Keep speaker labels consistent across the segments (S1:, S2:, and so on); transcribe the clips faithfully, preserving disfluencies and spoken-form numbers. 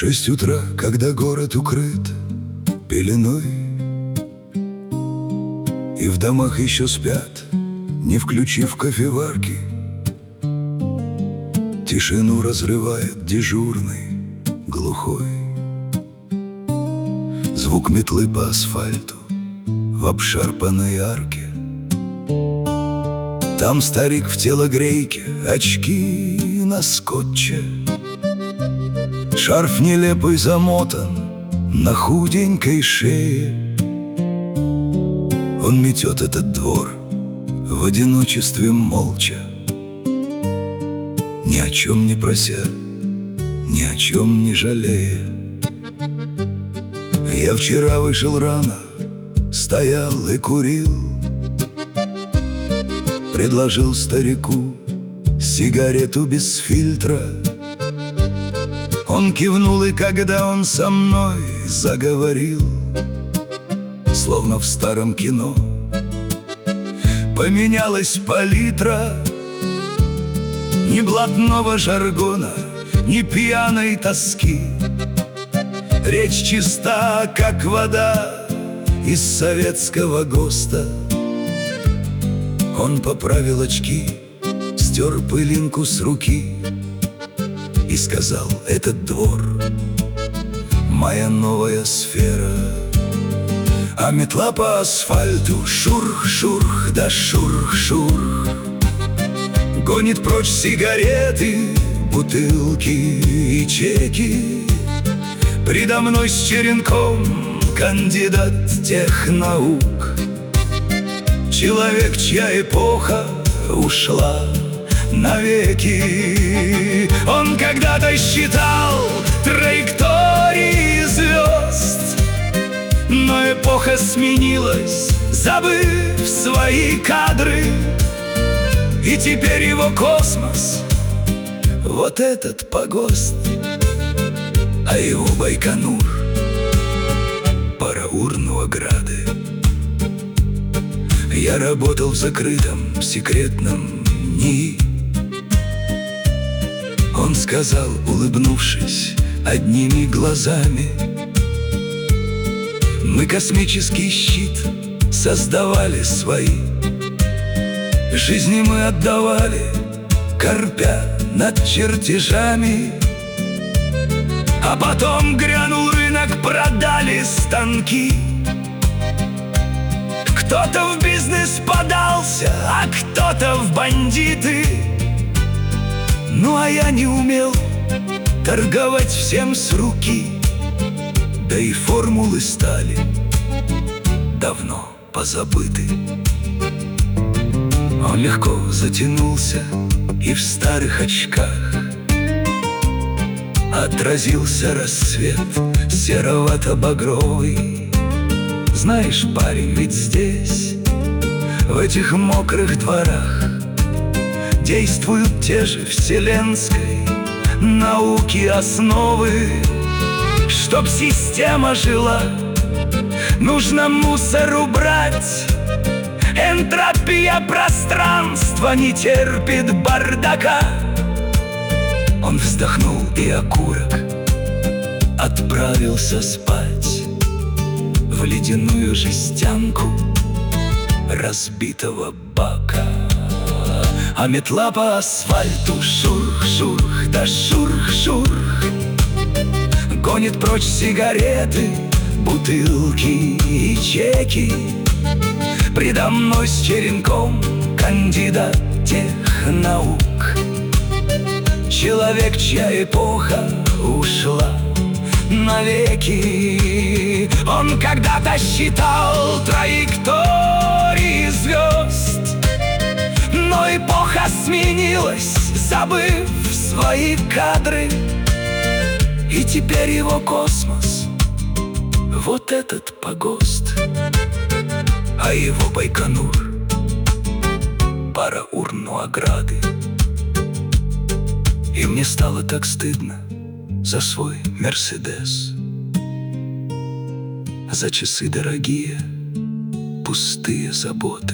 S1: шесть утра, когда город укрыт пеленой, и в домах еще спят, не включив кофеварки, тишину разрывает дежурный, глухой звук метлы по асфальту в обшарпанной арке. Там старик в телогрейке, очки на скотче, шарф нелепый замотан на худенькой шее. Он метет этот двор в одиночестве молча, ни о чем не прося, ни о чем не жалея. Я вчера вышел рано, стоял и курил, предложил старику сигарету без фильтра. Он кивнул, и когда он со мной заговорил, словно в старом кино, поменялась палитра. Ни блатного жаргона, ни пьяной тоски. Речь чиста, как вода из советского ГОСТа. Он поправил очки, стер пылинку с руки и сказал: этот двор — моя новая сфера. А метла по асфальту шурх-шурх да шурх-шурх гонит прочь сигареты, бутылки и чеки. Предо мной с черенком кандидат технаук, человек, чья эпоха ушла навеки. Он когда-то считал траектории звезд, но эпоха сменилась, забыв свои кадры. И теперь его космос — вот этот погост, а его Байконур — Параурн у ограды. Я работал в закрытом секретном НИИ. Он сказал, улыбнувшись одними глазами: мы космический щит создавали свои, жизни мы отдавали, корпя над чертежами. А потом грянул рынок, продали станки. Кто-то в бизнес подался, а кто-то в бандиты. Ну а я не умел торговать всем с руки, да и формулы стали давно позабыты. Он легко затянулся, и в старых очках отразился рассвет серовато-багровый. Знаешь, парень, ведь здесь, в этих мокрых дворах, действуют те же вселенской науки основы. Чтоб система жила, нужно мусор убрать. Энтропия пространства не терпит бардака. Он вздохнул, и окурок отправился спать в ледяную жестянку разбитого бака. А метла по асфальту шурх-шурх да шурх-шурх гонит прочь сигареты, бутылки и чеки. Предо мной с черенком кандидат технаук, человек, чья эпоха ушла навеки. Он когда-то считал траектории звезд, но эпоха сменилась, забыв свои кадры. И теперь его космос — вот этот погост, а его Байконур — Параурн у ограды. И мне стало так стыдно за свой Мерседес, за часы дорогие, пустые заботы,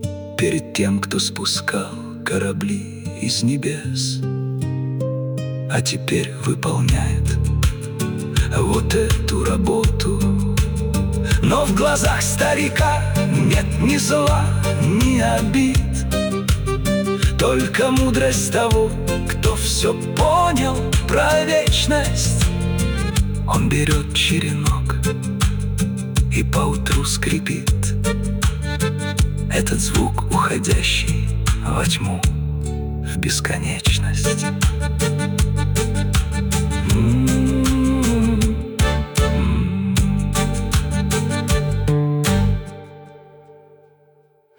S1: перед тем, кто спускал корабли из небес. а теперь выполняет вот эту работу. Но в глазах старика нет ни зла, ни обид, только мудрость того, кто все понял про вечность. Он берет черенок и поутру скрипит. Этот звук, уходящий во тьму, в бесконечность.